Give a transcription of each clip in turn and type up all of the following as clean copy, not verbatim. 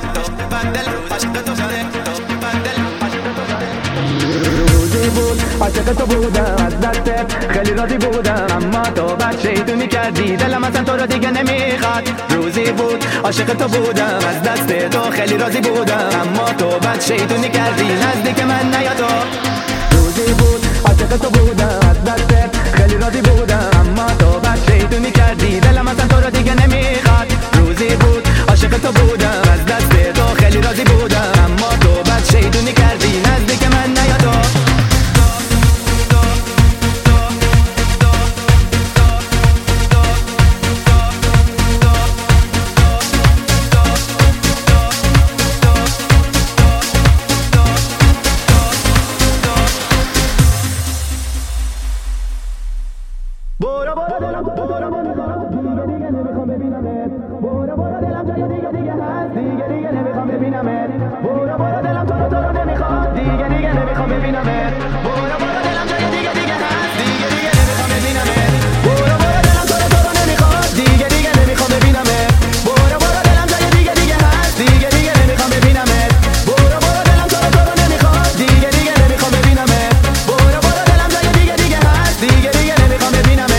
روزی بود عاشق تو بودم از دستت خیلی راضی بودم، اما تو بد شیطونی کردی دلم اصلا تو رو دیگه نمیخواد. روزی بود عاشق تو بودم از دست تو خیلی راضی بودم، اما تو بد شیطونی کردی نزدیک من نیا تو. روزی بود عاشق تو بودم از دستت خیلی راضی بودم، اما تو بد شیطونی کردی دلم اصلا تو رو دیگه نمیخواد. روزی بود عاشق تو بودم از دست تو خیلی راضی بودم، اما تو بد شیطونی کردی نزدیک من نیا تو. برو دلم دیگه نمیخوام ببینمت. برو دلم جای دیگه هست دیگه نمیخوام ببینمت. برو دلم تو رو نمیخواد دیگه نمیخوام ببینمت. برو دلم جای دیگه هست دیگه نمیخوام ببینمت. برو دلم تو رو نمیخواد دیگه نمیخوام ببینمت. برو دلم جای دیگه هست دیگه نمیخوام ببینمت. برو دلم تو رو نمیخواد دیگه نمیخوام ببینمت. برو دلم جای دیگه هست دیگه نمیخوام ببینمت.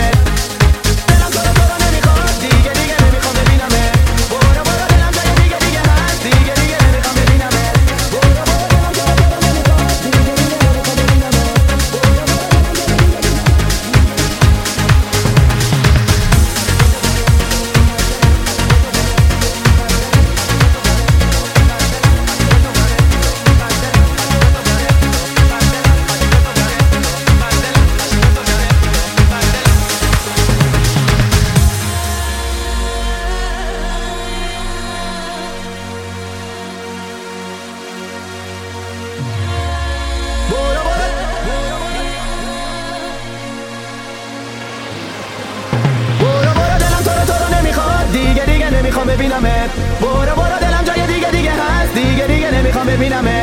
دیگه نمیخوام ببینمت. برو دلم جای دیگه هست دیگه نمیخوام ببینمت.